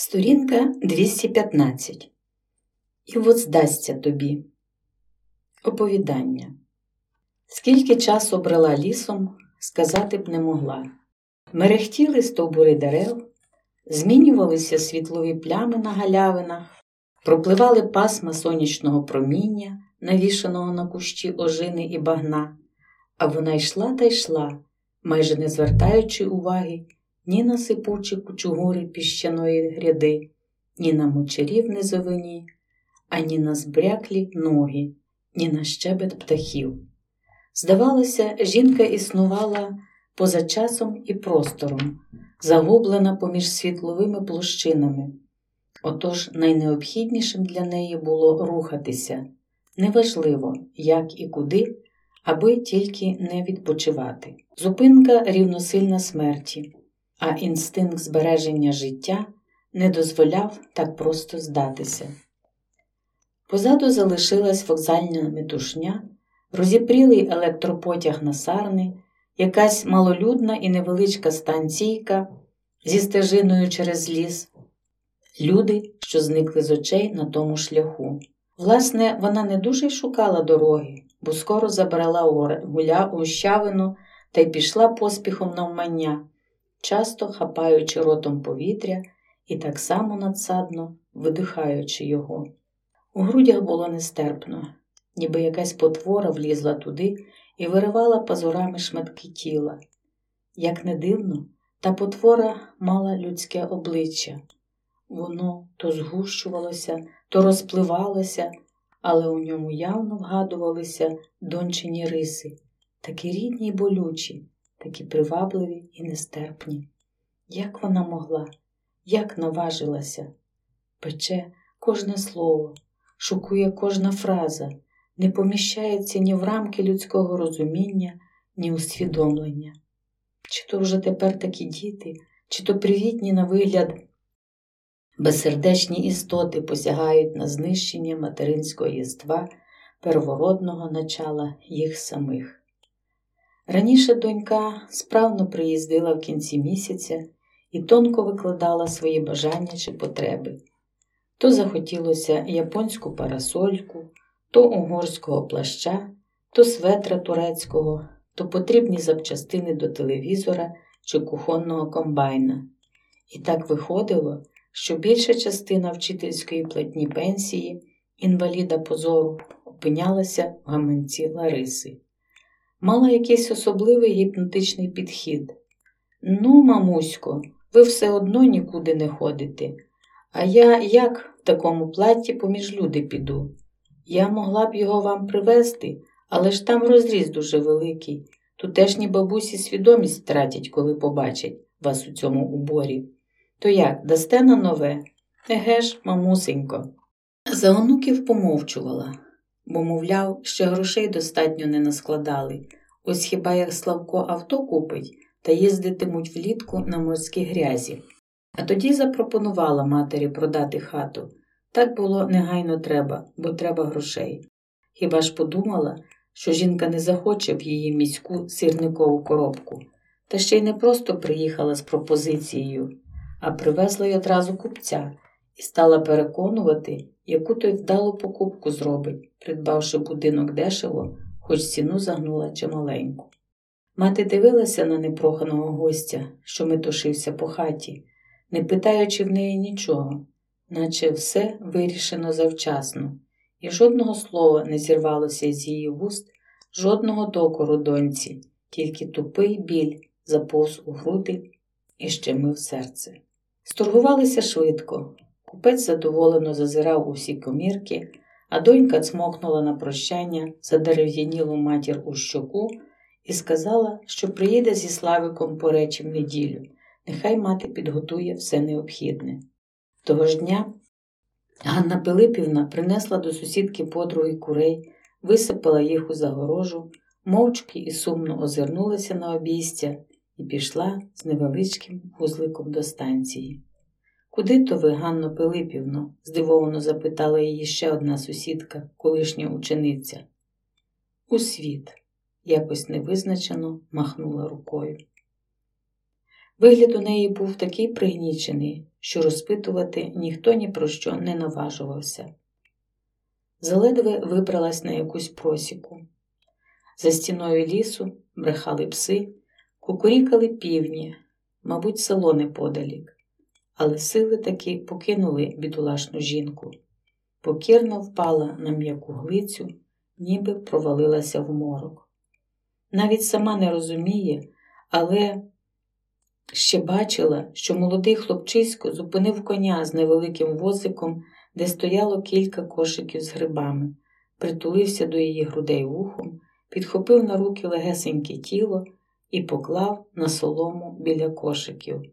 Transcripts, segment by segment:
Сторінка 215. І воздасться тобі. Оповідання. Скільки часу брела лісом, сказати б не могла. Мерехтіли стовбури дерев, змінювалися світлові плями на галявинах, пропливали пасма сонячного проміння, навішаного на кущі ожини і багна, а вона йшла та йшла, майже не звертаючи уваги ні на сипучі кучугури піщаної гряди, ні на мочарі в низовині, ані на збряклі ноги, ні на щебет птахів. Здавалося, жінка існувала поза часом і простором, загублена поміж світловими площинами. Отож найнеобхіднішим для неї було рухатися, неважливо, як і куди, аби тільки не відпочивати. Зупинка рівносильна смерті, а інстинкт збереження життя не дозволяв так просто здатися. Позаду залишилась вокзальна метушня, розіпрілий електропотяг на Сарни, якась малолюдна і невеличка станційка зі стежиною через ліс, люди, що зникли з очей на тому шляху. Власне, вона не дуже й шукала дороги, бо скоро забрала гущавину та й пішла поспіхом навмання, часто хапаючи ротом повітря і так само надсадно видихаючи його. У грудях було нестерпно, ніби якась потвора влізла туди і виривала пазурами шматки тіла. Як не дивно, та потвора мала людське обличчя. Воно то згущувалося, то розпливалося, але у ньому явно вгадувалися дончині риси, такі рідні й болючі, такі привабливі і нестерпні. Як вона могла? Як наважилася? Пече кожне слово, шокує кожна фраза, не поміщається ні в рамки людського розуміння, ні усвідомлення. Чи то вже тепер такі діти, чи то привітні на вигляд безсердечні істоти посягають на знищення материнського єства, первородного начала їх самих. Раніше донька справно приїздила в кінці місяця і тонко викладала свої бажання чи потреби. То захотілося японську парасольку, то угорського плаща, то светра турецького, то потрібні запчастини до телевізора чи кухонного комбайна. І так виходило, що більша частина вчительської платні пенсії, інваліда позору, опинялася в гаманці Лариси. Мала якийсь особливий гіпнотичний підхід. «Ну, мамусько, ви все одно нікуди не ходите. А я як в такому платті поміж люди піду? Я могла б його вам привезти, але ж там розріз дуже великий. Тутешні бабусі свідомість втратять, коли побачать вас у цьому уборі. То як, дасте на нове? Еге ж, мамусенько». За онуків помовчувала, бо, мовляв, ще грошей достатньо не наскладали. Ось хіба як Славко авто купить, та їздитимуть влітку на морській грязі. А тоді запропонувала матері продати хату. Так було негайно треба, бо треба грошей. Хіба ж подумала, що жінка не захоче в її міську сірникову коробку. Та ще й не просто приїхала з пропозицією, а привезла й одразу купця і стала переконувати, яку той вдалу покупку зробить, придбавши будинок дешево, хоч ціну загнула чималеньку. Мати дивилася на непроханого гостя, що метушився по хаті, не питаючи в неї нічого, наче все вирішено завчасно, і жодного слова не зірвалося з її вуст, жодного докору доньці, тільки тупий біль заповз у груди і щемив серце. Сторгувалися швидко. Купець задоволено зазирав у всі комірки, а донька цмокнула на прощання задерев'янілу матір у щоку і сказала, що приїде зі Славиком по речі в неділю. Нехай мати підготує все необхідне. Того ж дня Ганна Пилипівна принесла до сусідки подруги курей, висипала їх у загорожу, мовчки і сумно озирнулася на обійстя і пішла з невеличким вузликом до станції. «Куди то ви, Ганно Пилипівно?» – здивовано запитала її ще одна сусідка, колишня учениця. «У світ», – якось невизначено махнула рукою. Вигляд у неї був такий пригнічений, що розпитувати ніхто ні про що не наважувався. Заледве вибралась на якусь просіку. За стіною лісу брехали пси, кукурікали півні, мабуть, село неподалік. Але сили таки покинули бідолашну жінку. Покірно впала на м'яку глицю, ніби провалилася в морок. Навіть сама не розуміє, але ще бачила, що молодий хлопчисько зупинив коня з невеликим возиком, де стояло кілька кошиків з грибами, притулився до її грудей вухом, підхопив на руки легесеньке тіло і поклав на солому біля кошиків.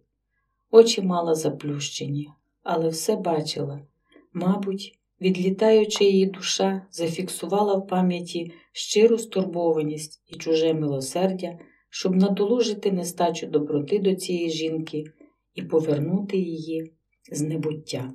Очі мала заплющені, але все бачила. Мабуть, відлітаюча її душа зафіксувала в пам'яті щиру стурбованість і чуже милосердя, щоб надолужити нестачу доброти до цієї жінки і повернути її з небуття.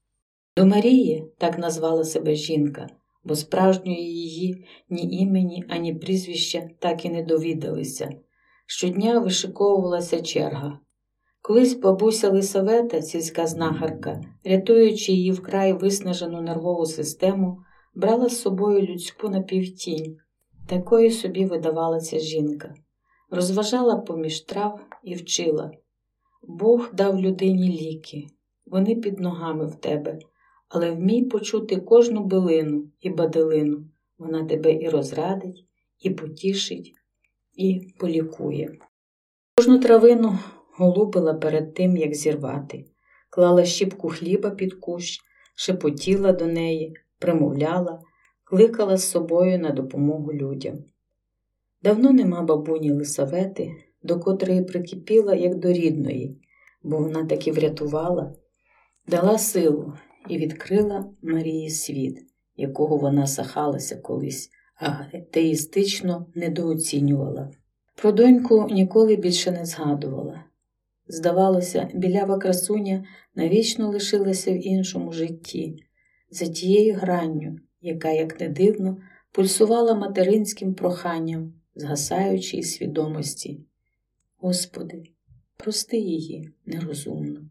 До Марії так назвала себе жінка, бо справжньої її ні імені, ані прізвища так і не довідалися. Щодня вишиковувалася черга. Колись бабуся Лисавета, сільська знахарка, рятуючи її вкрай виснажену нервову систему, брала з собою людську напівтінь. Такою собі видавалася жінка. Розважала поміж трав і вчила. Бог дав людині ліки, вони під ногами в тебе, але вмій почути кожну билину і бадилину. Вона тебе і розрадить, і потішить, і полікує. Кожну травину голубила перед тим, як зірвати, клала щіпку хліба під кущ, шепотіла до неї, примовляла, кликала з собою на допомогу людям. Давно нема бабуні Лисавети, до котрої прикипіла, як до рідної, бо вона таки врятувала, дала силу і відкрила Марії світ, якого вона сахалася колись, а атеїстично недооцінювала. Про доньку ніколи більше не згадувала. Здавалося, білява красуня навічно лишилася в іншому житті, за тією гранню, яка, як не дивно, пульсувала материнським проханням, згасаючої свідомості. Господи, прости її нерозумно.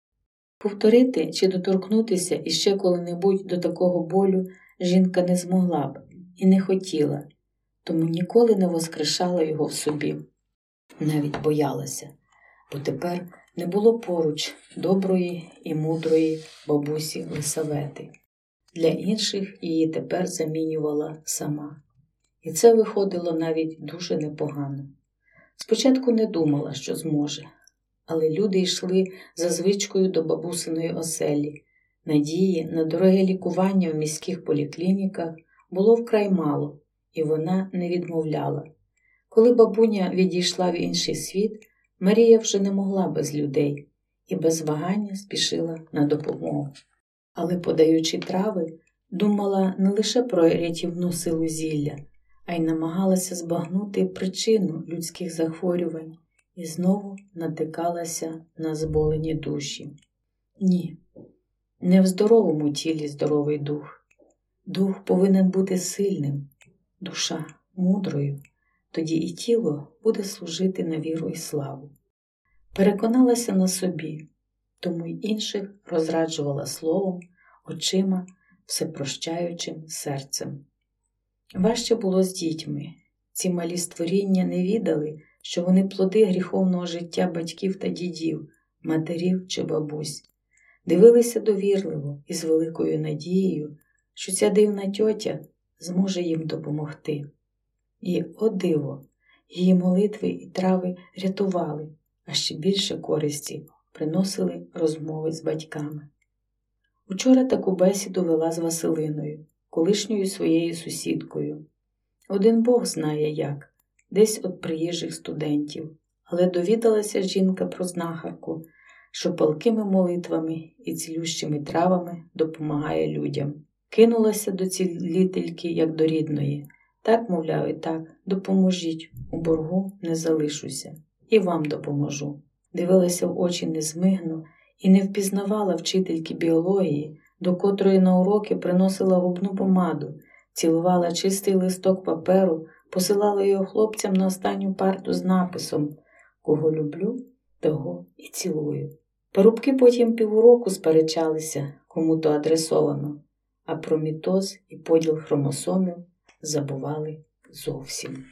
Повторити чи доторкнутися іще коли-небудь до такого болю жінка не змогла б і не хотіла, тому ніколи не воскрешала його в собі. Навіть боялася, бо тепер не було поруч доброї і мудрої бабусі Лисавети. Для інших її тепер замінювала сама. І це виходило навіть дуже непогано. Спочатку не думала, що зможе, але люди йшли за звичкою до бабусиної оселі. Надії на дороге лікування в міських поліклініках було вкрай мало, і вона не відмовляла. Коли бабуня відійшла в інший світ, Марія вже не могла без людей і без вагання спішила на допомогу. Але, подаючи трави, думала не лише про рятівну силу зілля, а й намагалася збагнути причину людських захворювань і знову натикалася на зболені душі. Ні, не в здоровому тілі здоровий дух. Дух повинен бути сильним, душа мудрою, тоді і тіло буде служити на віру і славу. Переконалася на собі, тому й інших розраджувала словом, очима, всепрощаючим серцем. Важче було з дітьми. Ці малі створіння не відали, що вони плоди гріховного життя батьків та дідів, матерів чи бабусь. Дивилися довірливо і з великою надією, що ця дивна тьотя зможе їм допомогти. І, о диво, її молитви і трави рятували, а ще більше користі приносили розмови з батьками. Учора таку бесіду вела з Василиною, колишньою своєю сусідкою. Один Бог знає як, десь от приїжджих студентів, але довідалася жінка про знахарку, що палкими молитвами і цілющими травами допомагає людям. Кинулася до цілительки, як до рідної. Так, мовляв, і так, допоможіть, у боргу не залишуся. І вам допоможу. Дивилася в очі незмигно і не впізнавала вчительки біології, до котрої на уроки приносила губну помаду, цілувала чистий листок паперу, посилала його хлопцям на останню парту з написом «Кого люблю, того і цілую». Парубки потім півроку сперечалися, кому то адресовано, а про мітоз і поділ хромосомів забували зовсім.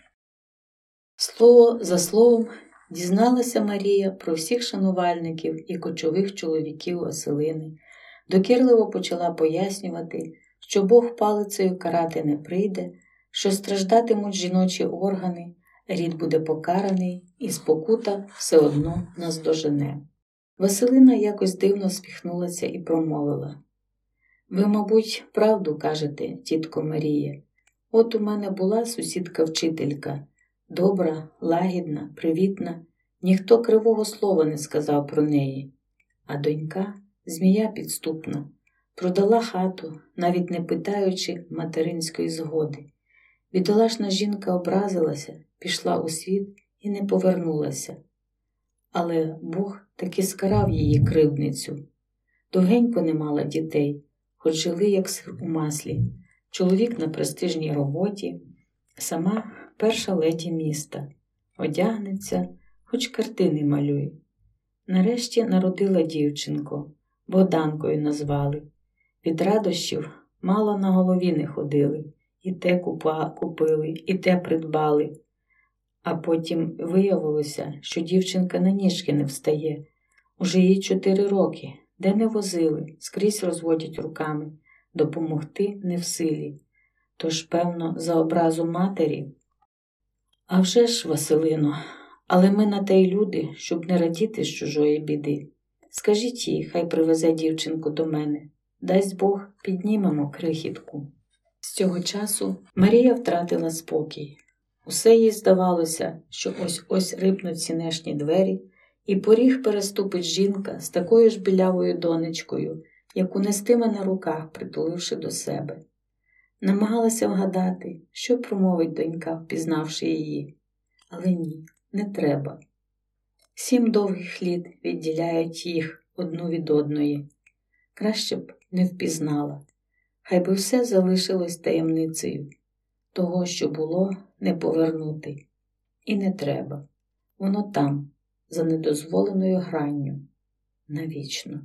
Слово за словом дізналася Марія про всіх шанувальників і кочових чоловіків Василини, докірливо почала пояснювати, що Бог палицею карати не прийде, що страждатимуть жіночі органи, рід буде покараний і спокута все одно наздожене. Василина якось дивно всміхнулася і промовила: «Ви, мабуть, правду кажете, тітко Маріє. От у мене була сусідка-вчителька, добра, лагідна, привітна, ніхто кривого слова не сказав про неї. А донька, змія підступна, продала хату, навіть не питаючи материнської згоди. Бідолашна жінка образилася, пішла у світ і не повернулася. Але Бог таки скарав її кривдницю. Довгенько не мала дітей, хоч жили як сир у маслі. Чоловік на престижній роботі, сама перша леді міста. Одягнеться, хоч картини малює. Нарешті народила дівчинку, Богданкою назвали. Від радощів мало на голові не ходили. І те купили, і те придбали. А потім виявилося, що дівчинка на ніжки не встає. Уже їй 4 роки, де не возили, скрізь розводять руками. Допомогти не в силі. Тож, певно, за образу матері. А вже ж, Василино, але ми на те й люди, щоб не радіти з чужої біди. Скажіть їй, хай привезе дівчинку до мене. Дасть Бог, піднімемо крихітку». З цього часу Марія втратила спокій. Усе їй здавалося, що ось-ось рипнуть сінешні двері, і поріг переступить жінка з такою ж білявою донечкою, яку нестиме на руках, притуливши до себе. Намагалася вгадати, що промовить донька, впізнавши її. Але ні, не треба. 7 довгих літ відділяють їх одну від одної. Краще б не впізнала. Хай би все залишилось таємницею. Того, що було, не повернути. І не треба. Воно там, за недозволеною гранню. Навічно.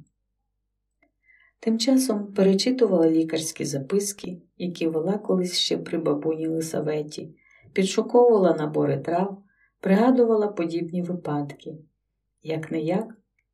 Тим часом перечитувала лікарські записки, які вела колись ще при бабуні Лисаветі, підшуковувала набори трав, пригадувала подібні випадки. Як-не-як,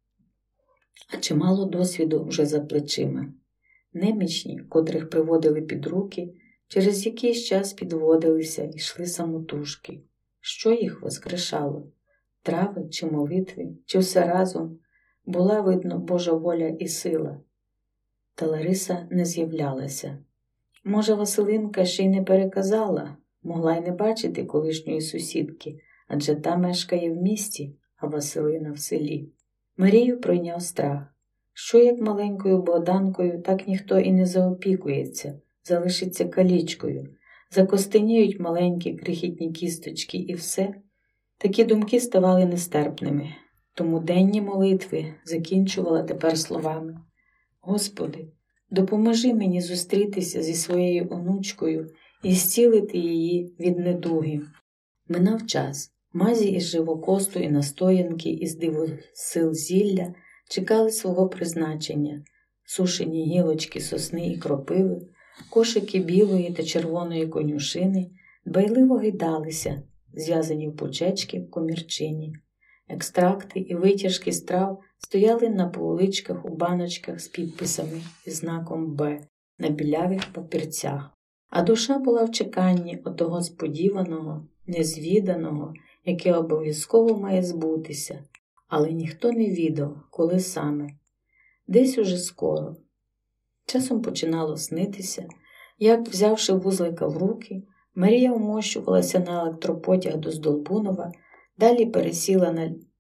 а чимало досвіду вже за плечима. Немічні, котрих приводили під руки, через якийсь час підводилися і йшли самотужки. Що їх воскрешало? Трави чи молитви, чи все разом? Була, видно, Божа воля і сила. Та Лариса не з'являлася. Може, Василинка ще й не переказала, могла й не бачити колишньої сусідки, адже та мешкає в місті, а Василина в селі. Марію пройняв страх. Що як маленькою Богданкою, так ніхто і не заопікується, залишиться калічкою, закостеніють маленькі крихітні кісточки і все. Такі думки ставали нестерпними, тому денні молитви закінчувала тепер словами: «Господи, допоможи мені зустрітися зі своєю онучкою і зцілити її від недуги». Минав час. Мазі із живокосту і настоянки із дивосил зілля чекали свого призначення. Сушені гілочки сосни і кропиви, кошики білої та червоної конюшини дбайливо гидалися, зв'язані в пучечки в комірчині. Екстракти і витяжки з трав стояли на поличках у баночках з підписами і знаком «Б» на білявих папірцях. А душа була в чеканні отого сподіваного, незвіданого, яке обов'язково має збутися, але ніхто не відав, коли саме. Десь уже скоро. Часом починало снитися, як, взявши вузлика в руки, Марія вмощувалася на електропотяг до Здолбунова, далі пересіла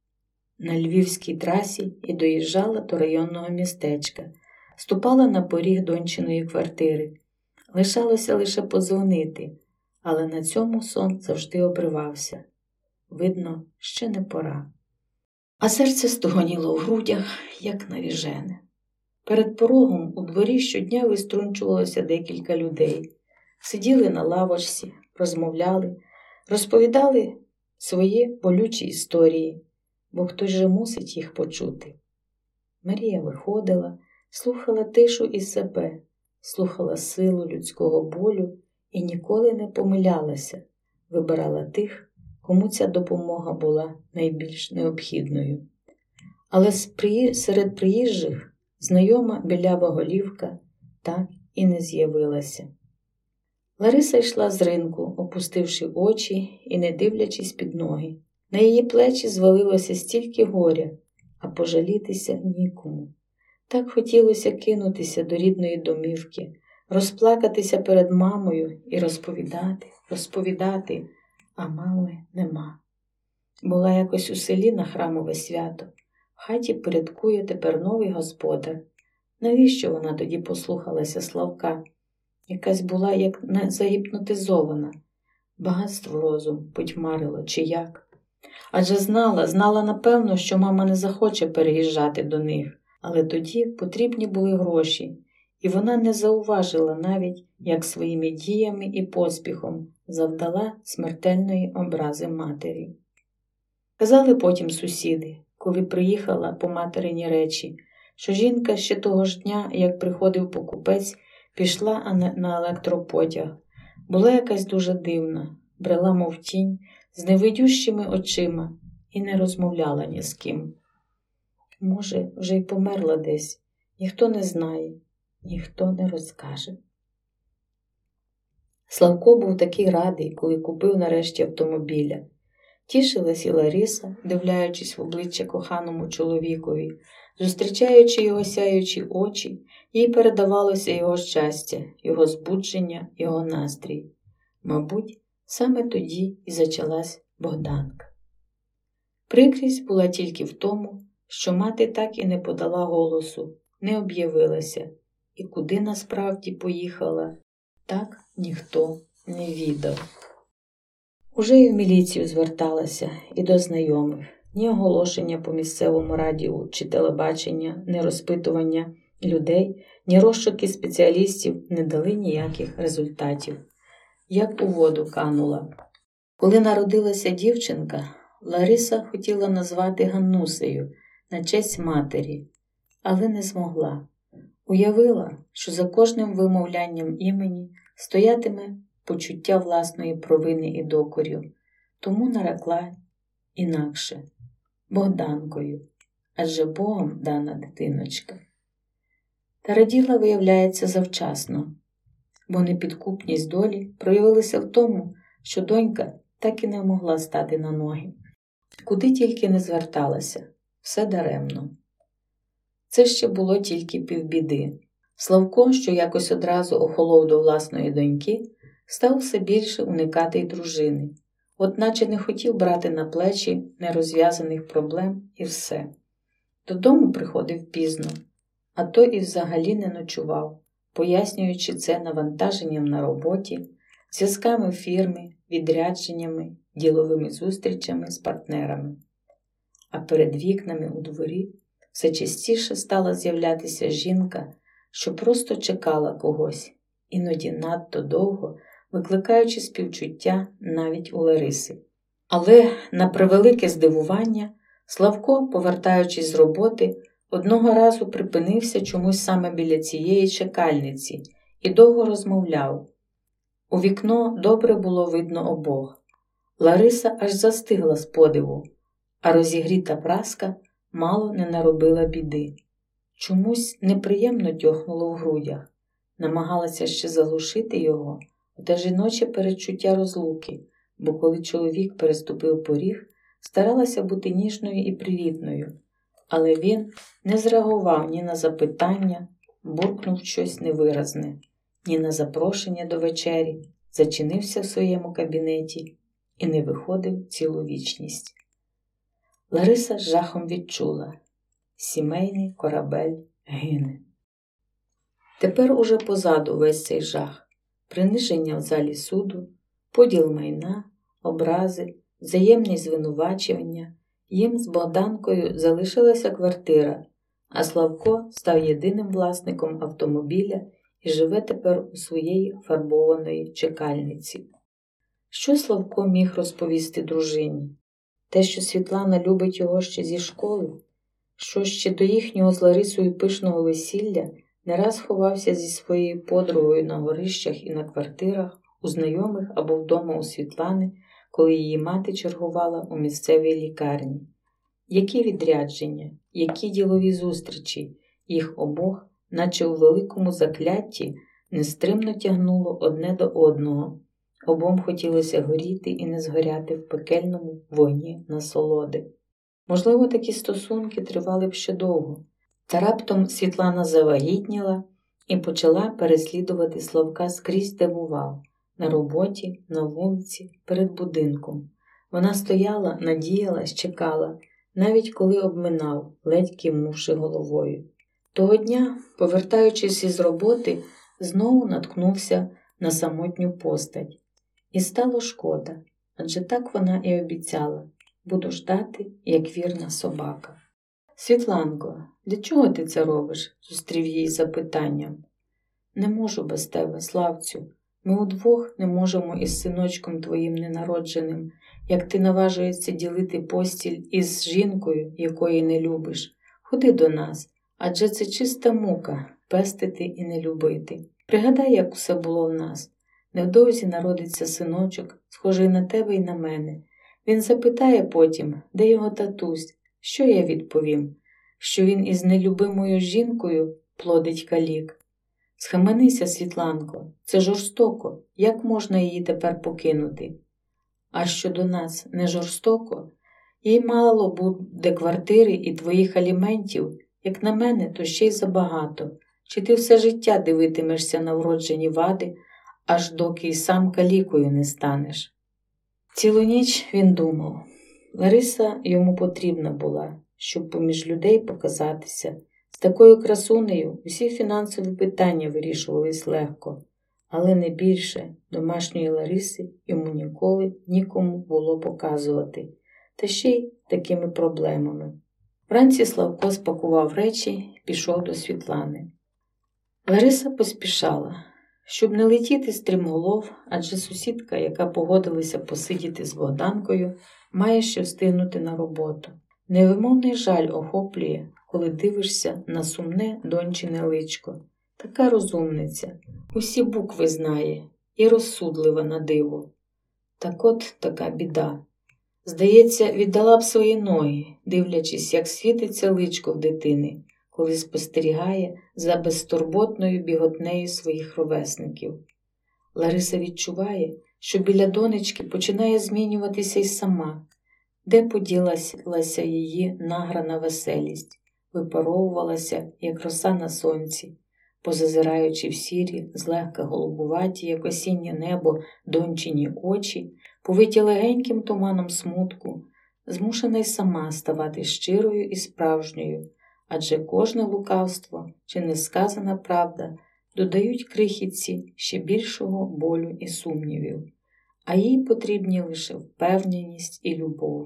на львівській трасі і доїжджала до районного містечка, ступала на поріг дончиної квартири. Лишалося лише подзвонити, але на цьому сон завжди обривався. Видно, ще не пора. А серце стогоніло в грудях, як навіжене. Перед порогом у дворі щодня виструнчувалося декілька людей. Сиділи на лавочці, розмовляли, розповідали свої болючі історії, бо хтось же мусить їх почути. Марія виходила, слухала тишу і себе, слухала силу людського болю і ніколи не помилялася, вибирала тих, кому ця допомога була найбільш необхідною. Але серед приїжджих знайома білява голівка так і не з'явилася. Лариса йшла з ринку, опустивши очі і не дивлячись під ноги. На її плечі звалилося стільки горя, а пожалітися нікому. Так хотілося кинутися до рідної домівки, розплакатися перед мамою і розповідати, а мами нема. Була якось у селі на храмове свято. В хаті порядкує тепер новий господар. Навіщо вона тоді послухалася Славка? Якась була як загіпнотизована. Багатство розум потьмарило чи як. Адже знала напевно, що мама не захоче переїжджати до них. Але тоді потрібні були гроші, і вона не зауважила навіть, як своїми діями і поспіхом завдала смертельної образи матері. Казали потім сусіди, коли приїхала по материні речі, що жінка ще того ж дня, як приходив покупець, пішла на електропотяг. Була якась дуже дивна, брела мов тінь, з невидющими очима і не розмовляла ні з ким. Може, вже й померла десь, ніхто не знає, ніхто не розкаже. Славко був такий радий, коли купив нарешті автомобіля. Тішилась і Лариса, дивлячись в обличчя коханому чоловікові, зустрічаючи його сяючі очі, їй передавалося його щастя, його збудження, його настрій. Мабуть, саме тоді і зачалась Богданка. Прикрість була тільки в тому, що мати так і не подала голосу, не об'явилася, і куди насправді поїхала, так ніхто не відав. Уже і в міліцію зверталася, і до знайомих. Ні оголошення по місцевому радіо чи телебачення, ні розпитування людей, ні розшуки спеціалістів не дали ніяких результатів. Як у воду канула. Коли народилася дівчинка, Лариса хотіла назвати Ганнусею на честь матері, але не змогла. Уявила, що за кожним вимовлянням імені стоятиме почуття власної провини і докорів, тому нарекла інакше – Богданкою, адже Богом дана дитиночка. Та раділа, виявляється, завчасно, бо непідкупність долі проявилася в тому, що донька так і не могла стати на ноги. Куди тільки не зверталася, все даремно. Це ще було тільки півбіди. Славко, що якось одразу охолов до власної доньки, став все більше уникати й дружини. От наче не хотів брати на плечі нерозв'язаних проблем і все. Додому приходив пізно, а то і взагалі не ночував, пояснюючи це навантаженням на роботі, зв'язками в фірмі, відрядженнями, діловими зустрічами з партнерами. А перед вікнами у дворі все частіше стала з'являтися жінка, що просто чекала когось, іноді надто довго, викликаючи співчуття навіть у Лариси. Але, на превелике здивування, Славко, повертаючись з роботи, одного разу припинився чомусь саме біля цієї чекальниці і довго розмовляв. У вікно добре було видно обох. Лариса аж застигла з подиву, а розігріта праска мало не наробила біди. Чомусь неприємно тьохнуло в грудях. Намагалася ще заглушити його, оте жіноче передчуття розлуки, бо коли чоловік переступив поріг, старалася бути ніжною і привітною. Але він не зреагував ні на запитання, буркнув щось невиразне, ні на запрошення до вечері, зачинився в своєму кабінеті і не виходив цілу вічність. Лариса з жахом відчула – сімейний корабель гине. Тепер уже позаду весь цей жах. Приниження в залі суду, поділ майна, образи, взаємні звинувачення. Їм з Богданкою залишилася квартира, а Славко став єдиним власником автомобіля і живе тепер у своєї фарбованої чекальниці. Що Славко міг розповісти дружині? Те, що Світлана любить його ще зі школи? що ще до їхнього з Ларисою пишного весілля не раз ховався зі своєю подругою на горищах і на квартирах, у знайомих або вдома у Світлани, коли її мати чергувала у місцевій лікарні. Які відрядження, які ділові зустрічі, їх обох, наче у великому заклятті, нестримно тягнуло одне до одного. Обом хотілося горіти і не згоряти в пекельному вогні насолоди. Можливо, такі стосунки тривали б ще довго. Та раптом Світлана завагітніла і почала переслідувати Славка скрізь, де бував – на роботі, на вулиці, перед будинком. Вона стояла, надіялась, чекала, навіть коли обминав, ледь кивнувши головою. Того дня, повертаючись із роботи, знову наткнувся на самотню постать. І стало шкода, адже так вона і обіцяла – буду ждати, як вірна собака. «Світланко, для чого ти це робиш?» – зустрів її запитанням. «Не можу без тебе, Славцю. Ми удвох не можемо із синочком твоїм ненародженим, як ти наважуєшся ділити постіль із жінкою, якої не любиш. Ходи до нас, адже це чиста мука – пестити і не любити. Пригадай, як усе було в нас. Невдовзі народиться синочок, схожий на тебе і на мене. Він запитає потім, де його татусь. Що я відповім? Що він із нелюбимою жінкою плодить калік. Схаменися, Світланко, це жорстоко. Як можна її тепер покинути? А що до нас не жорстоко? Їй мало буде квартири і твоїх аліментів. Як на мене, то ще й забагато. Чи ти все життя дивитимешся на вроджені вади, аж доки й сам калікою не станеш? Цілу ніч він думав. Лариса йому потрібна була, щоб поміж людей показатися. З такою красунею усі фінансові питання вирішувались легко, але не більше домашньої Лариси йому нікому було показувати, та ще й такими проблемами. Вранці Славко спакував речі і пішов до Світлани. Лариса поспішала, щоб не летіти стрімголов, адже сусідка, яка погодилася посидіти з Богданкою, має ще встигнути на роботу. Невимовний жаль охоплює, коли дивишся на сумне дончине личко. Така розумниця, усі букви знає і розсудлива на диво. Так от така біда. Здається, віддала б свої ноги, дивлячись, як світиться личко в дитини, коли спостерігає за безтурботною біготнею своїх ровесників. Лариса відчуває, що біля донечки починає змінюватися й сама. Де поділася її награна веселість, випаровувалася, як роса на сонці, позазираючи в сірі, злегка голубуваті, як осіннє небо, дончині очі, повиті легеньким туманом смутку, змушена й сама ставати щирою і справжньою, адже кожне лукавство чи несказана правда додають крихітці ще більшого болю і сумнівів, а їй потрібні лише впевненість і любов.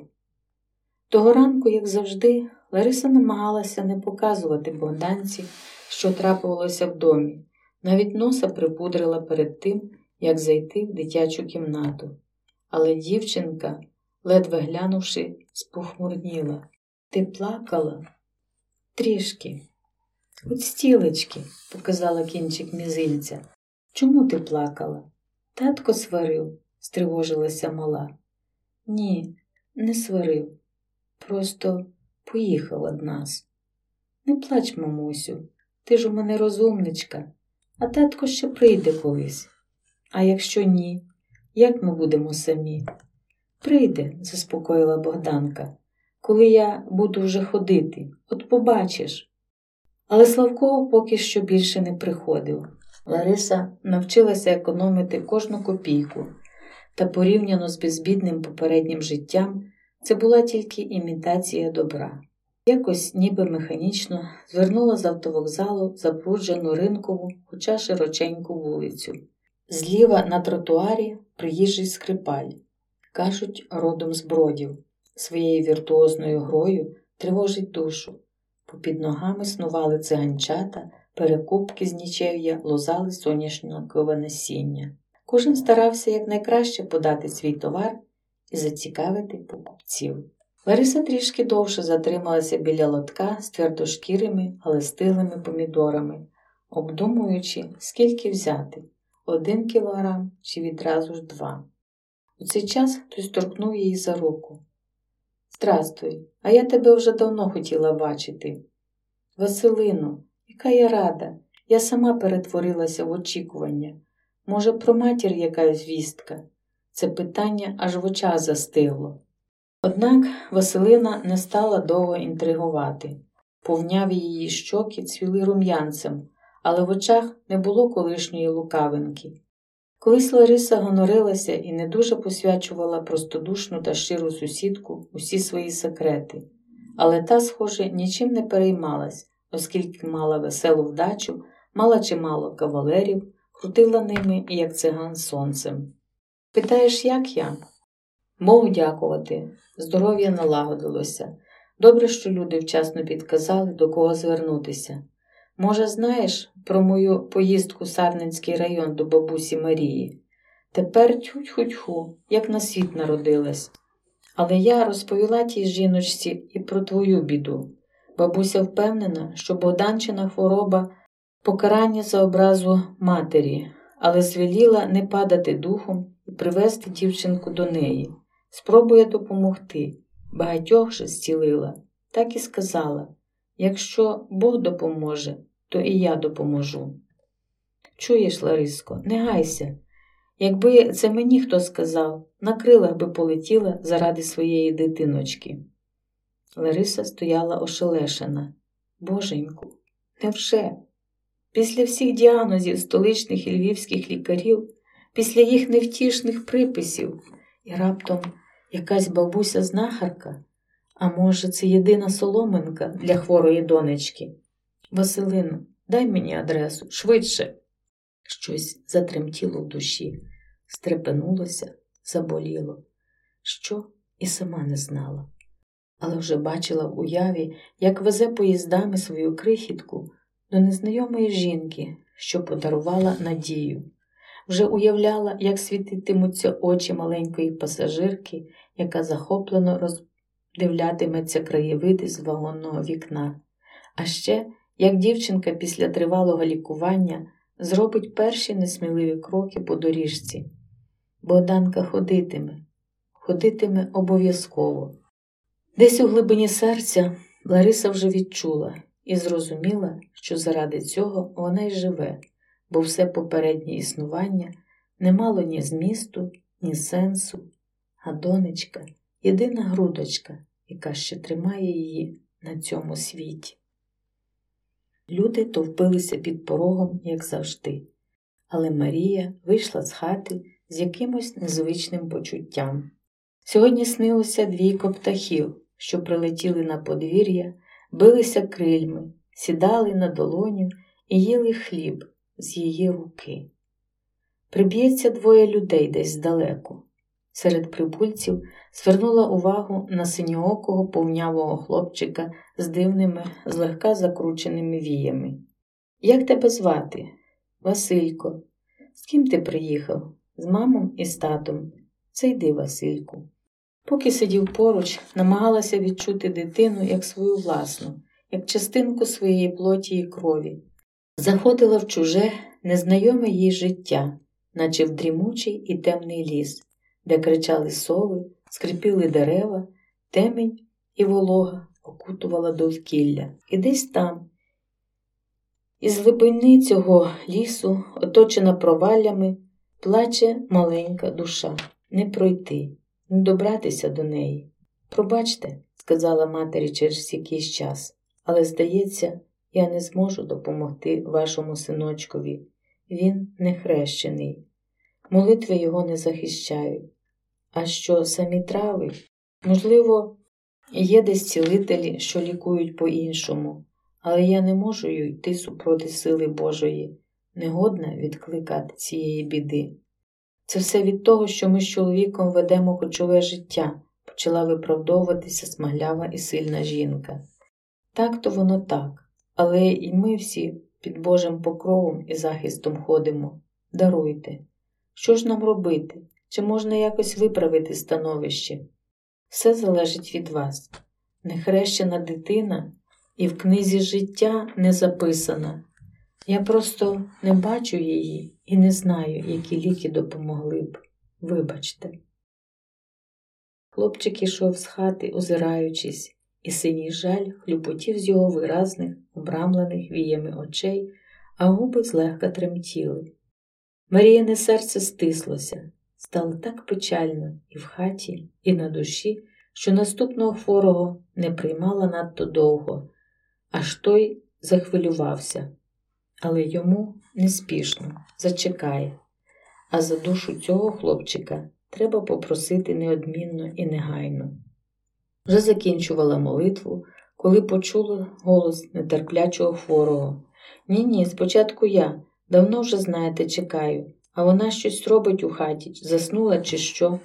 Того ранку, як завжди, Лариса намагалася не показувати Богданці, що трапилося в домі, навіть носа припудрила перед тим, як зайти в дитячу кімнату. Але дівчинка, ледве глянувши, спохмурніла. «Ти плакала?» «Трішки». «От стілечки», – показала кінчик мізинця. «Чому ти плакала?» «Татко сварив», – стривожилася мала. «Ні, не сварив. Просто поїхав од нас». «Не плач, мамусю, ти ж у мене розумничка, а татко ще прийде колись». «А якщо ні, як ми будемо самі?» «Прийде», – заспокоїла Богданка, «коли я буду вже ходити, от побачиш». Але Славко поки що більше не приходив. Лариса навчилася економити кожну копійку, та порівняно з безбідним попереднім життям це була тільки імітація добра. Якось ніби механічно звернула з автовокзалу забруджену Ринкову, хоча широченьку вулицю. Зліва на тротуарі приїжджий скрипаль, кажуть, родом з Бродів. Своєю віртуозною грою тривожить душу. Попід ногами снували циганчата, перекупки з нічев'я лозали соняшникове насіння. Кожен старався якнайкраще подати свій товар і зацікавити покупців. Лариса трішки довше затрималася біля лотка з твердошкірими, але стиглими помідорами, обдумуючи, скільки взяти – 1 кілограм чи відразу ж 2. У цей час хтось торкнув її за руку. «Здрастуй, а я тебе вже давно хотіла бачити». «Василино, яка я рада, я сама перетворилася в очікування. Може, про матір якась вістка?» Це питання аж в очах застигло. Однак Василина не стала довго інтригувати. Повняві її щоки цвіли рум'янцем, але в очах не було колишньої лукавинки. Колись Лариса гонорилася і не дуже посвячувала простодушну та щиру сусідку усі свої секрети. Але та, схоже, нічим не переймалась, оскільки мала веселу вдачу, мала чимало кавалерів, крутила ними, як циган сонцем. «Питаєш, як я?» «Богу дякувати. Здоров'я налагодилося. Добре, що люди вчасно підказали, до кого звернутися. Може, знаєш про мою поїздку в Сарненський район до бабусі Марії? Тепер тьху-тьху-тьху, як на світ народилась. Але я розповіла тій жіночці і про твою біду. Бабуся впевнена, що Богданчина хвороба – покарання за образу матері, але звеліла не падати духом і привезти дівчинку до неї. Спробує допомогти. Багатьох же зцілила. Так і сказала. Якщо Бог допоможе, то і я допоможу». «Чуєш, Лариско, не гайся. Якби це мені хто сказав, на крилах би полетіла заради своєї дитиночки». Лариса стояла ошелешена. «Боженьку, невже? Після всіх діагнозів столичних і львівських лікарів, після їх невтішних приписів, і раптом якась бабуся-знахарка? А може, це єдина соломинка для хворої донечки? Василино, дай мені адресу, швидше». Щось затремтіло в душі, стрепенулося, заболіло. Що? І сама не знала. Але вже бачила в уяві, як везе поїздами свою крихітку до незнайомої жінки, що подарувала надію. Вже уявляла, як світитимуться очі маленької пасажирки, яка захоплено роздивлятиметься краєвиди з вагонного вікна. А ще, як дівчинка після тривалого лікування зробить перші несміливі кроки по доріжці. Богданка ходитиме обов'язково. Десь у глибині серця Лариса вже відчула і зрозуміла, що заради цього вона й живе, бо все попереднє існування не мало ні змісту, ні сенсу, а донечка – єдина грудочка, яка ще тримає її на цьому світі. Люди товпилися під порогом, як завжди, але Марія вийшла з хати з якимось незвичним почуттям. Сьогодні снилося 2 птахів, що прилетіли на подвір'я, билися крильми, сідали на долоню і їли хліб з її руки. Приб'ється 2 людей десь здалеку. Серед прибульців звернула увагу на синьоокого повнявого хлопчика з дивними, злегка закрученими віями. «Як тебе звати?» «Василько». «З ким ти приїхав?» «З мамом і з татом». «Зайди, Васильку». Поки сидів поруч, намагалася відчути дитину як свою власну, як частинку своєї плоті і крові. Заходила в чуже, незнайоме їй життя, наче в дрімучий і темний ліс, де кричали сови, скрипіли дерева, темінь і волога окутувала довкілля. І десь там, із глибини цього лісу, оточена проваллями, плаче маленька душа. Не пройти, не добратися до неї. «Пробачте», – сказала матері через якийсь час, «але, здається, я не зможу допомогти вашому синочкові. Він не хрещений. Молитви його не захищають. А що самі трави? Можливо, є десь цілителі, що лікують по-іншому, але я не можу йти супроти сили Божої, негодна відкликати цієї біди. Це все від того, що ми з чоловіком ведемо кочове життя», – почала виправдовуватися смаглява і сильна жінка. «Так-то воно так, але і ми всі під Божим покровом і захистом ходимо. Даруйте. Що ж нам робити? Чи можна якось виправити становище?» Все залежить від вас. Нехрещена дитина і в книзі життя не записана. Я просто не бачу її і не знаю, які ліки допомогли б. Вибачте. Хлопчик ішов з хати, озираючись, і синій жаль хлюпотів з його виразних, обрамлених віями очей, а губи злегка тремтіли. Маріїне серце стислося. Стало так печально і в хаті, і на душі, що наступного хворого не приймала надто довго, аж той захвилювався. Але йому неспішно, зачекає. А за душу цього хлопчика треба попросити неодмінно і негайно. Вже закінчувала молитву, коли почула голос нетерплячого хворого. «Ні, спочатку я. Давно вже, знаєте, чекаю. А вона щось робить у хаті, заснула чи що?»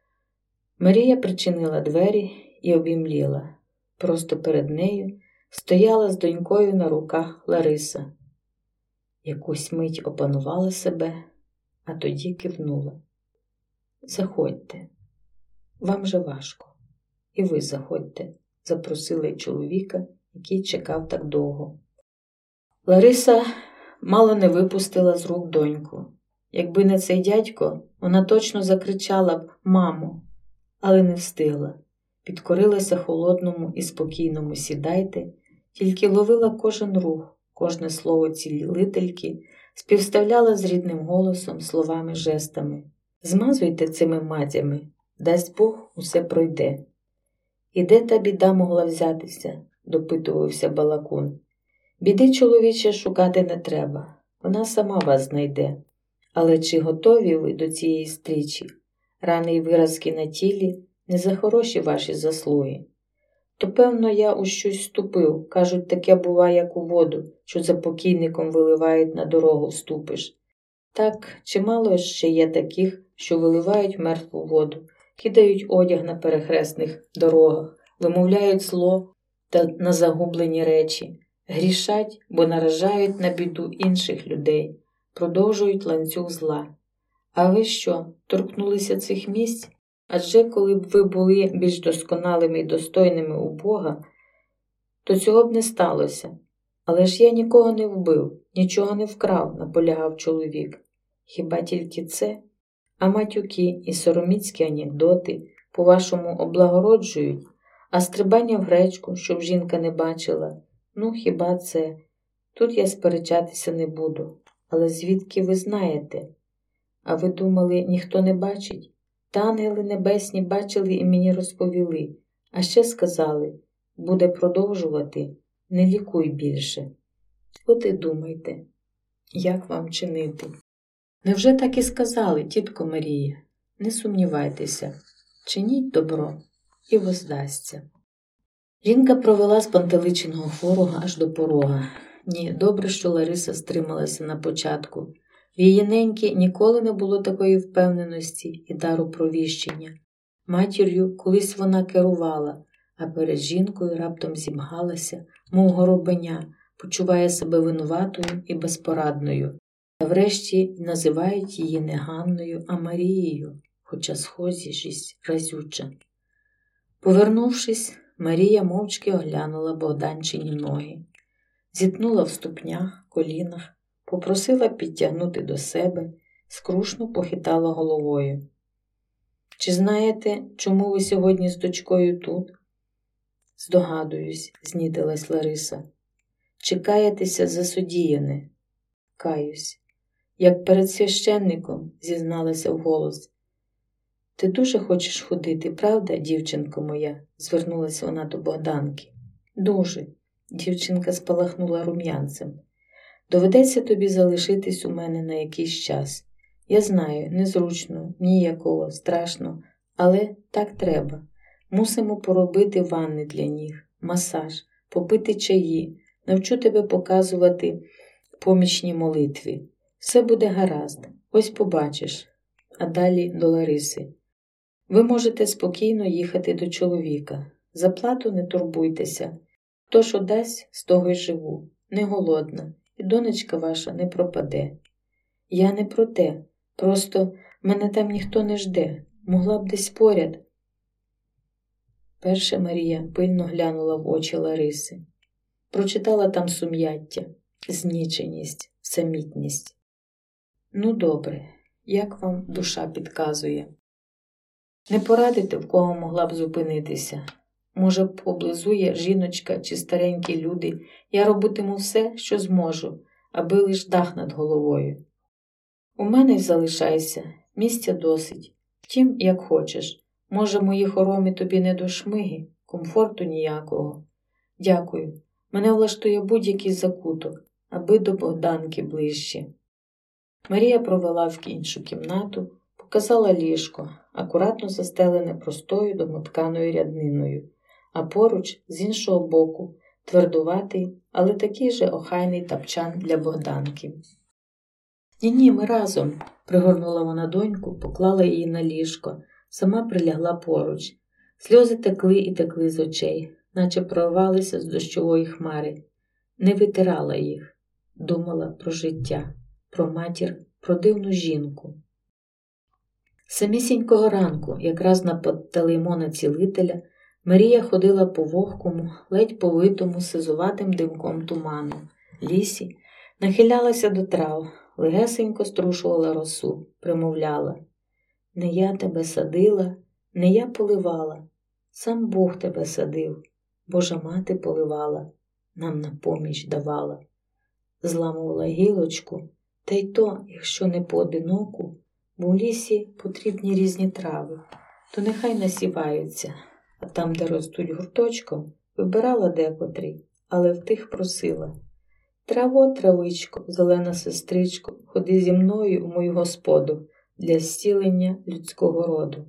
Марія причинила двері і обімліла. Просто перед нею стояла з донькою на руках Лариса. Якусь мить опанувала себе, а тоді кивнула. «Заходьте. Вам же важко. І ви заходьте», – запросила чоловіка, який чекав так довго. Лариса мало не випустила з рук доньку. Якби не цей дядько, вона точно закричала б «Мамо!», але не встигла. Підкорилася холодному і спокійному «сідайте», тільки ловила кожен рух, кожне слово цілительки, співставляла з рідним голосом, словами, жестами. «Змазуйте цими мазями, дасть Бог, усе пройде». «І де та біда могла взятися?» – допитувався балакун. «Біди, чоловіче, шукати не треба, вона сама вас знайде. Але чи готові ви до цієї стрічі? Рани й виразки на тілі не за хороші ваші заслуги. То, певно, я у щось ступив, кажуть, таке буває, як у воду, що за покійником виливають, на дорогу ступиш. Так, чимало ще є таких, що виливають мертву воду, кидають одяг на перехресних дорогах, вимовляють зло та на загублені речі, грішать, бо наражають на біду інших людей, продовжують ланцюг зла. А ви що, торкнулися цих місць? Адже коли б ви були більш досконалими і достойними у Бога, то цього б не сталося. Але ж я нікого не вбив, нічого не вкрав», – наполягав чоловік. «Хіба тільки це? А матюки і сороміцькі анекдоти, по-вашому, облагороджують? А стрибання в гречку, щоб жінка не бачила? Ну, хіба це? Тут я сперечатися не буду. Але звідки ви знаєте? А ви думали, ніхто не бачить? Та ангели небесні бачили і мені розповіли. А ще сказали, буде продовжувати, не лікуй більше. От і думайте, як вам чинити». «Невже так і сказали, тітко Марія? Не сумнівайтеся, чиніть добро і воздасться». Жінка провела спантеличеного хворого аж до порога. Ні, добре, що Лариса стрималася на початку. В її неньки ніколи не було такої впевненості і дару провіщення. Матір'ю колись вона керувала, а перед жінкою раптом зімгалася, мов горобеня, почуває себе винуватою і безпорадною. Та врешті називають її не Ганною, а Марією, хоча схожість разюча. Повернувшись, Марія мовчки оглянула Богданчині ноги. Зітнула в ступнях, колінах, попросила підтягнути до себе, скрушно похитала головою. «Чи знаєте, чому ви сьогодні з дочкою тут?» «Здогадуюсь», – знітилась Лариса. «Чи каєтеся за содіяне?» «Каюсь. Як перед священником», – зізналася вголос. «Ти дуже хочеш ходити, правда, дівчинко моя?» – звернулася вона до Богданки. «Дуже», – дівчинка спалахнула рум'янцем. «Доведеться тобі залишитись у мене на якийсь час. Я знаю, незручно, ніякого, страшно, але так треба. Мусимо поробити ванни для ніг, масаж, попити чаї, навчу тебе показувати помічні молитві. Все буде гаразд, ось побачиш». А далі до Лариси. «Ви можете спокійно їхати до чоловіка. За плату не турбуйтеся. Хто що дасть, з того й живу. Не голодна. І донечка ваша не пропаде». «Я не про те. Просто мене там ніхто не жде. Могла б десь поряд». Перше Марія пильно глянула в очі Лариси. Прочитала там сум'яття, зніченість, самітність. Ну, добре, як вам душа підказує? Не порадите, в кого могла б зупинитися? Може, поблизу є жіночка чи старенькі люди. Я робитиму все, що зможу, аби лиш дах над головою. У мене й залишайся, місця досить. Втім, як хочеш. Може, мої хоромі тобі не до шмиги, комфорту ніякого. Дякую. Мене влаштує будь-який закуток, аби до Богданки ближче. Марія провела в іншу кімнату, показала ліжко, акуратно застелене простою домотканою рядниною, а поруч, з іншого боку, твердуватий, але такий же охайний тапчан для Богданки. Ні, ми разом, пригорнула вона доньку, поклала її на ліжко, сама прилягла поруч. Сльози текли і текли з очей, наче прорвалися з дощової хмари. Не витирала їх, думала про життя, про матір, про дивну жінку. З самісінького ранку, якраз на Пантелеймона Цілителя, Марія ходила по вогкому, ледь повитому сизуватим димком туману, лісі, нахилялася до трав, легесенько струшувала росу, примовляла: «Не я тебе садила, не я поливала, сам Бог тебе садив, Божа мати поливала, нам на поміч давала». Зламувала гілочку, та й то, якщо не поодиноку, бо в лісі потрібні різні трави, то нехай насіваються, а там, де ростуть гурточком, вибирала декотрі, але в тих просила: «Траво, травичко, зелена сестричко, ходи зі мною в мою господу для зцілення людського роду».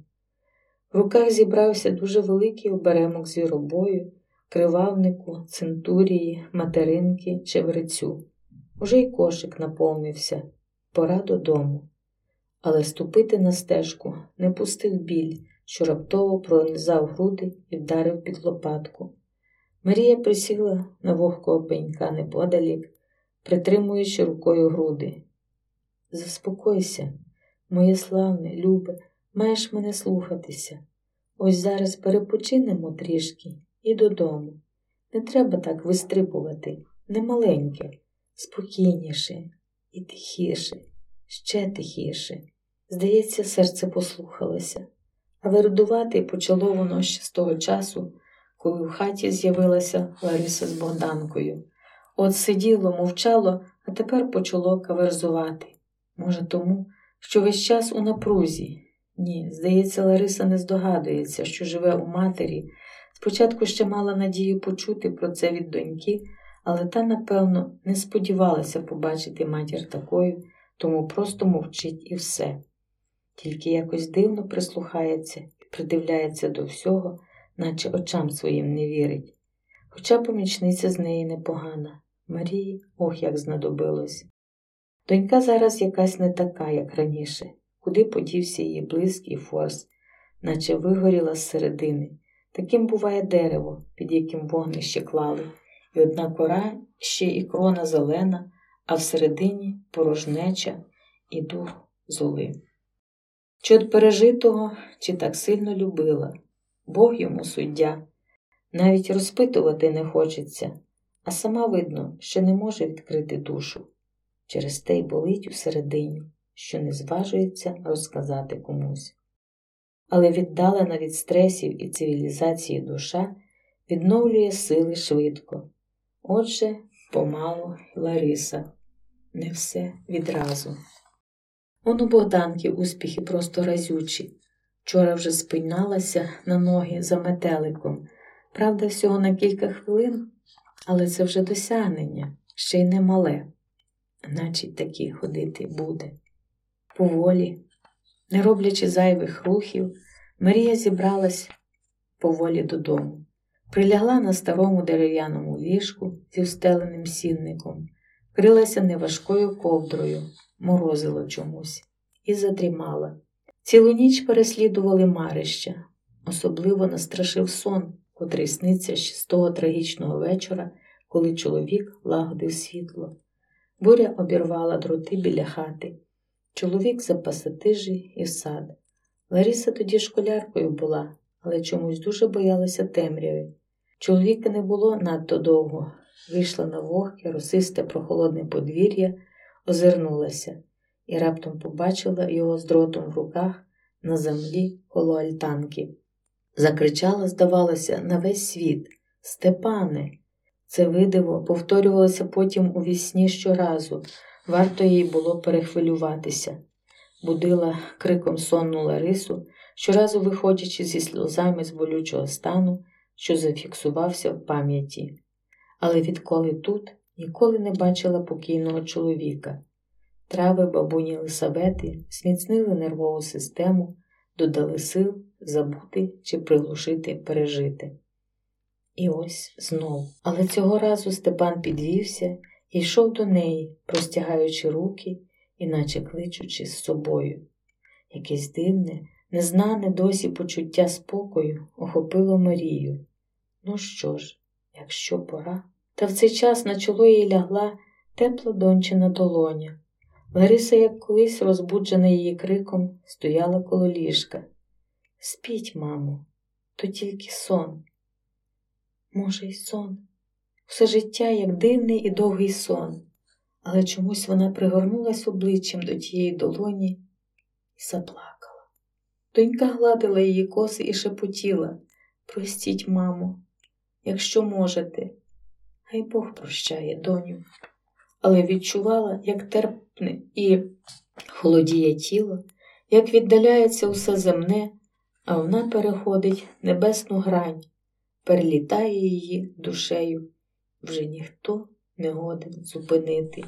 В руках зібрався дуже великий оберемок звіробою, кривавнику, центурії, материнки, чеврецю. Уже й кошик наповнився, пора додому. Але ступити на стежку не пустив біль, що раптово пронизав груди і вдарив під лопатку. Марія присіла на вогкого пенька неподалік, притримуючи рукою груди. «Заспокойся, моє славне, любе, маєш мене слухатися. Ось зараз перепочинемо трішки і додому. Не треба так вистрибувати, не маленьке, спокійніше і тихіше, ще тихіше». Здається, серце послухалося, а виридувати почало воно ще з того часу, коли в хаті з'явилася Лариса з Богданкою. От сиділо, мовчало, а тепер почало каверзувати. Може тому, що весь час у напрузі. Ні, здається, Лариса не здогадується, що живе у матері. Спочатку ще мала надію почути про це від доньки, але та, напевно, не сподівалася побачити матір такою, тому просто мовчить і все. Тільки якось дивно прислухається і придивляється до всього, наче очам своїм не вірить. Хоча помічниця з неї непогана. Марії, ох, як знадобилось. Донька зараз якась не така, як раніше. Куди подівся її блиск і форс, наче вигоріла з середини. Таким буває дерево, під яким вогнище клали, і одна кора, ще і крона зелена, а всередині порожнеча і дух золи. Чи від пережитого, чи так сильно любила. Бог йому суддя. Навіть розпитувати не хочеться, а сама, видно, що не може відкрити душу. Через те й болить усередині, що не зважується розказати комусь. Але віддалена від стресів і цивілізації душа відновлює сили швидко. Отже, помалу Лариса. Не все відразу. Он у Богданки успіхи просто разючі. Вчора вже спиналася на ноги за метеликом. Правда, всього на кілька хвилин, але це вже досягнення, ще й не мале. Значить, таки ходити буде. Поволі, не роблячи зайвих рухів, Марія зібралась поволі додому. Прилягла на старому дерев'яному ліжку зі встеленим сінником, крилася неважкою ковдрою, морозило чомусь, і задрімала. Цілу ніч переслідували марища. Особливо настрашив сон, котрий сниться ще з того трагічного вечора, коли чоловік лагодив світло. Буря обірвала дроти біля хати. Чоловік за пасатижі і в сад. Лариса тоді школяркою була, але чомусь дуже боялася темряви. Чоловіка не було надто довго. Вийшла на вогке, росисте прохолодне подвір'я, озирнулася і раптом побачила його з дротом в руках на землі коло альтанки. Закричала, здавалося, на весь світ: «Степане!» Це видиво повторювалося потім у вісні щоразу, варто їй було перехвилюватися. Будила криком сонну Ларису, щоразу виходячи зі сльозами з болючого стану, що зафіксувався в пам'яті. Але відколи тут, ніколи не бачила покійного чоловіка. Трави бабуні Лисавети зміцнили нервову систему, додали сил забути чи приглушити пережити. І ось знов. Але цього разу Степан підвівся і йшов до неї, простягаючи руки і наче кличучи з собою. Якесь дивне, незнане досі почуття спокою охопило Марію. Ну що ж, якщо пора. Та в цей час на чоло їй лягла тепла дончина долоня. Лариса, як колись розбуджена її криком, стояла коло ліжка. «Спіть, мамо, то тільки сон». Може, й сон. Все життя, як дивний і довгий сон. Але чомусь вона пригорнулась обличчям до тієї долоні і заплакала. Донька гладила її коси і шепотіла: «Простіть, мамо, якщо можете». Хай Бог прощає, доню. Але відчувала, як терпне і холодіє тіло, як віддаляється усе земне, а вона переходить небесну грань, перелітає її душею, вже ніхто не годен зупинити.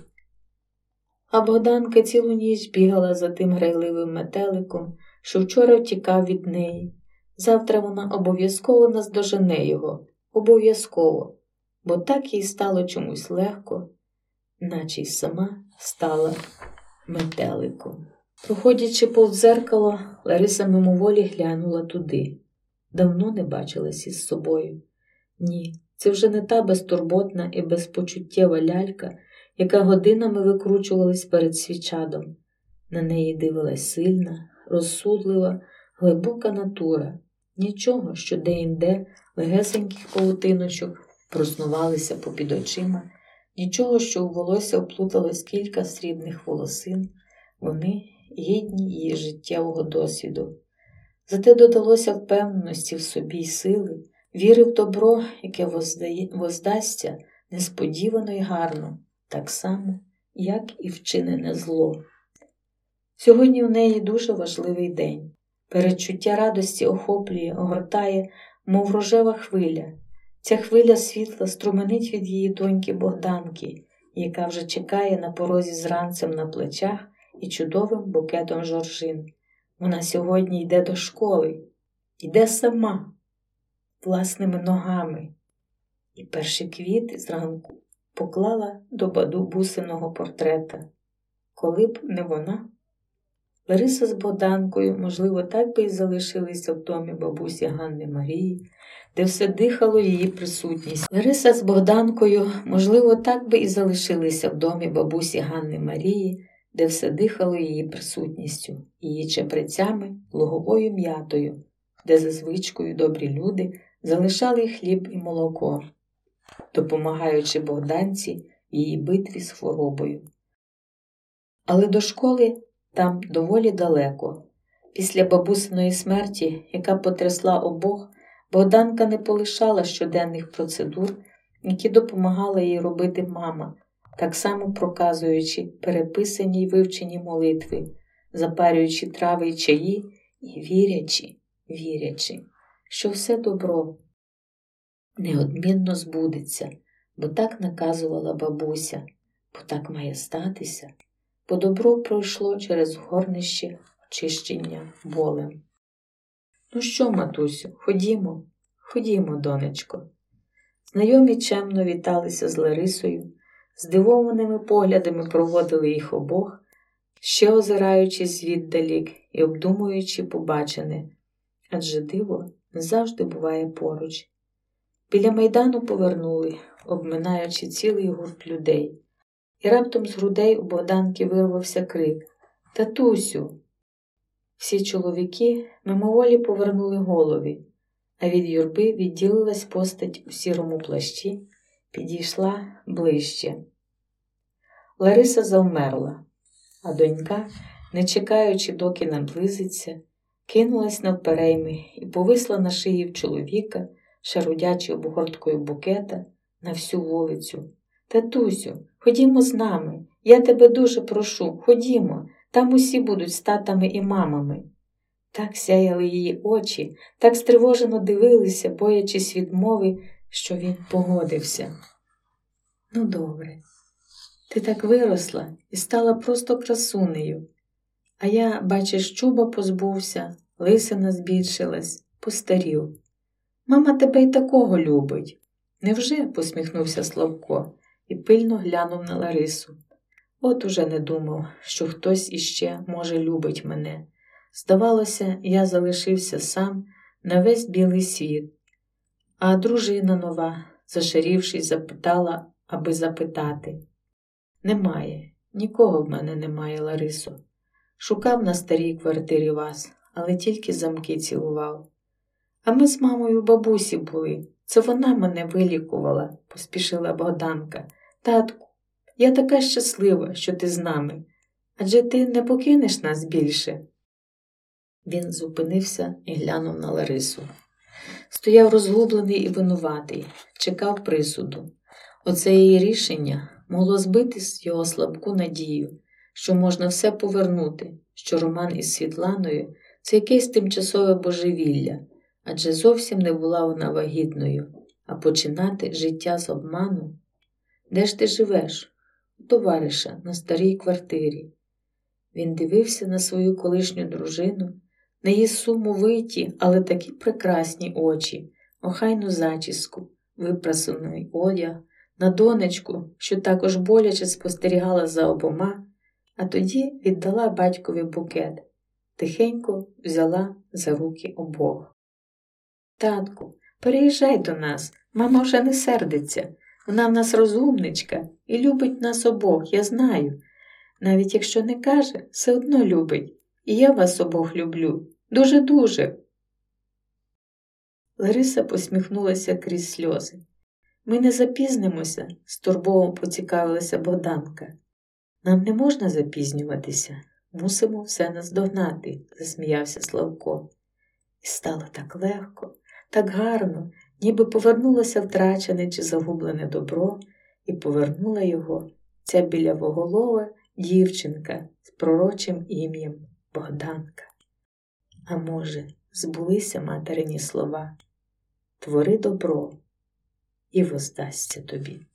А Богданка цілу ніч бігала за тим грайливим метеликом, що вчора втікав від неї. Завтра вона обов'язково наздожене його, обов'язково, бо так їй стало чомусь легко, наче й сама стала метеликом. Проходячи повз дзеркало, Лариса мимоволі глянула туди. Давно не бачилась із собою. Ні, це вже не та безтурботна і безпочуттєва лялька, яка годинами викручувалась перед свічадом. На неї дивилась сильна, розсудлива, глибока натура. Нічого, що де-інде легесеньких павутиночок проснувалися попід очима, нічого, що у волосся оплуталось кілька срібних волосин. Вони гідні її життєвого досвіду. Зате додалося впевненості в собі й сили, віри в добро, яке воздасться несподівано й гарно, так само, як і вчинене зло. Сьогодні в неї дуже важливий день. Передчуття радості охоплює, огортає, мов рожева хвиля. Ця хвиля світла струменить від її доньки Богданки, яка вже чекає на порозі з ранцем на плечах і чудовим букетом жоржин. Вона сьогодні йде до школи, йде сама, власними ногами. І перші квіти зранку поклала до бабусиного портрета. Коли б не вона, Лариса з Богданкою, можливо, так би і залишилися в домі бабусі Ганни Марії, де все дихало її присутність. Лариса з Богданкою, можливо, так би і залишилися в домі бабусі Ганни Марії, де все дихало її присутністю, її чебрецями, луговою м'ятою, де за звичкою добрі люди залишали хліб і молоко, допомагаючи Богданці в її битві з хворобою. Але до школи там доволі далеко. Після бабусиної смерті, яка потрясла обох, Богданка не полишала щоденних процедур, які допомагала їй робити мама, так само проказуючи переписані й вивчені молитви, запарюючи трави й чаї і вірячи, що все добро неодмінно збудеться, бо так наказувала бабуся, бо так має статися, бо добро пройшло через горнище очищення болем. Ну що, матусю, ходімо, донечко. Знайомі чемно віталися з Ларисою, здивованими поглядами проводили їх обох, ще озираючись звіддалік і обдумуючи побачене, адже диво не завжди буває поруч. Біля майдану повернули, обминаючи цілий гурт людей. І раптом з грудей у Богданки вирвався крик: «Татусю!» Всі чоловіки мимоволі повернули голови. а від юрби відділилась постать у сірому плащі, підійшла ближче. Лариса завмерла, а донька, не чекаючи, доки наблизиться, кинулась навперейми і повисла на шиї в чоловіка, шарудячи обгорткою букета на всю вулицю. «Татусю, ходімо з нами, я тебе дуже прошу, ходімо, там усі будуть з татами і мамами». Так сяяли її очі, так стривожено дивилися, боячись відмови, що він погодився. «Ну добре, ти так виросла і стала просто красунею. А я, бачиш, чуба позбувся, лисина збільшилась, постарів. Мама тебе й такого любить». «Невже?» – посміхнувся Славко і пильно глянув на Ларису. «От уже не думав, що хтось іще, може, любить мене. Здавалося, я залишився сам на весь білий світ. А дружина нова, зашарівшись, запитала, аби запитати. Немає, нікого в мене немає, Ларисо. Шукав на старій квартирі вас, але тільки замки цілував. А ми з мамою в бабусі були, це вона мене вилікувала», – поспішила Богданка. «Татку, я така щаслива, що ти з нами. Адже ти не покинеш нас більше?» Він зупинився і глянув на Ларису. Стояв розгублений і винуватий, чекав присуду. Оце її рішення могло збити з його слабку надію, що можна все повернути, що роман із Світланою – це якесь тимчасове божевілля, адже зовсім не була вона вагітною, а починати життя з обману. «Де ж ти живеш?» «У товариша, на старій квартирі». Він дивився на свою колишню дружину, на її сумовиті, але такі прекрасні очі, охайну зачіску, випрасаний одяг, на донечку, що також боляче спостерігала за обома, а тоді віддала батькові букет, тихенько взяла за руки обох. «Татку, переїжджай до нас, мама вже не сердиться, вона в нас розумничка і любить нас обох, я знаю. Навіть якщо не каже, все одно любить, і я вас обох люблю, дуже-дуже». Лариса посміхнулася крізь сльози. «Ми не запізнимося?» – стурбово поцікавилася Богданка. «Нам не можна запізнюватися, мусимо все наздогнати», – засміявся Славко. І стало так легко, так гарно, ніби повернулося втрачене чи загублене добро, і повернула його ця білявоголова дівчинка з пророчим ім'ям Богданка. А може, збулися материні слова: «Твори добро, і воздасться тобі».